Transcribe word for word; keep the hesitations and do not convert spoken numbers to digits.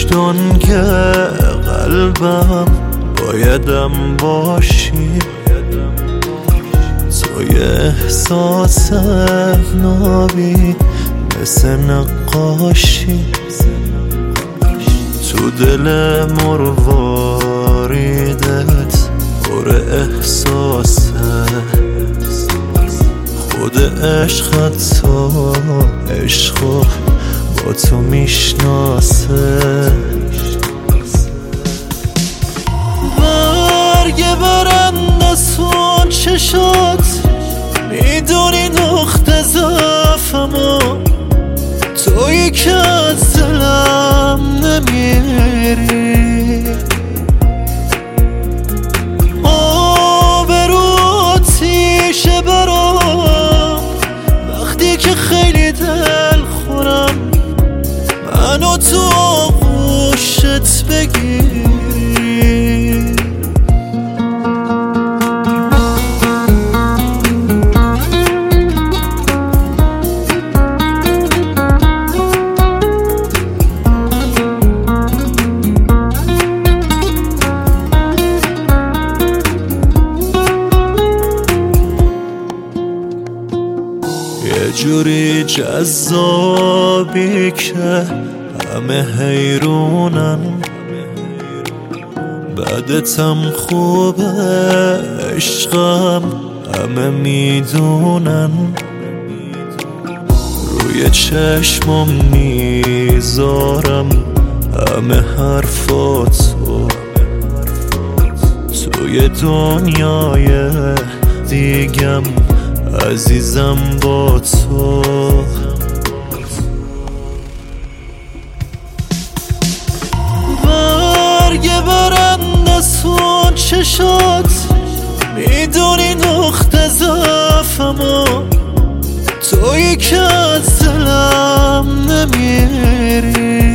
وجدان که قلبم بایدم باشی، توی احساس نابی مثل نقاشی، تو دل مرواریدت پر احساسه، خود عشقت تا عشقو با تو میشناسه. برگ برند از اون چشات میدونی نقطه ضعفمو، تویی که از دلم نمیری، آب رو آتیشه برام وقتی که خیلی دل خورم، منو تو آغوشت بگیری. یه جوری جذابی که همه حیرونن، بعدتم خوبه عشقم همه میدونن، روی چشمم میذارم همه حرفاتو، توی دنیای دیگم عزیزم با تو. برگ برند از اون چشات میدونی نقطه ضعفمو، تویی که از دلم نمیری،